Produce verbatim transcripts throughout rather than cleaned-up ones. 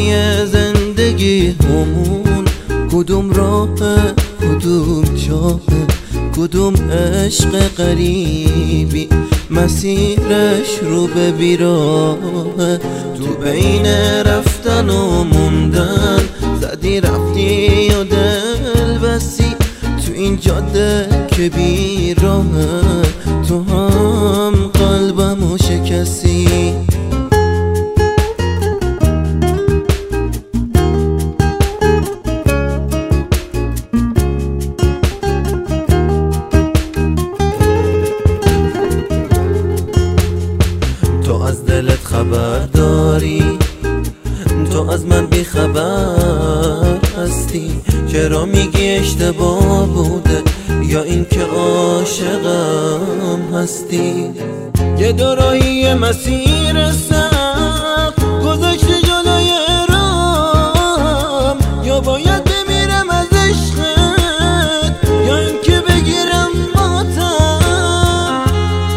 راهی زندگی همون کدوم راه، کدوم جاه، کدوم عشق غریبی مسیرش رو به بیراه. تو بین رفتن و موندن زدی رفتی و دل بسی، تو این جاده که بیراه تو هم قلبمو شکستی. تو از دلت خبر داری، تو از من بی خبر هستی. چرا میگی اشتباه بوده یا اینکه عاشقم هستی؟ یه دوراهی مسیر سخت گذاشتی جلوی رام، یا باید بمیرم از عشقت یا اینکه بگیرم ماتم.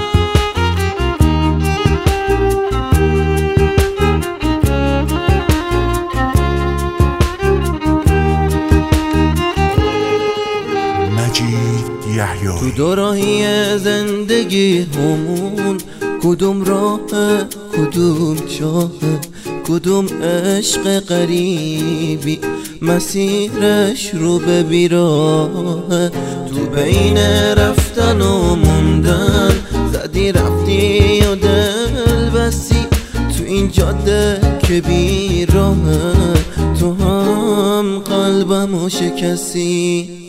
تو دوراهی زندگی همون کدوم راه، کدوم جاه، کدوم عشق غریبی مسیرش رو به بیراه. تو بین رفتن و موندن زدی رفتی و دل بسی، تو این جاده که بیراه تو هم قلبمو شکستی.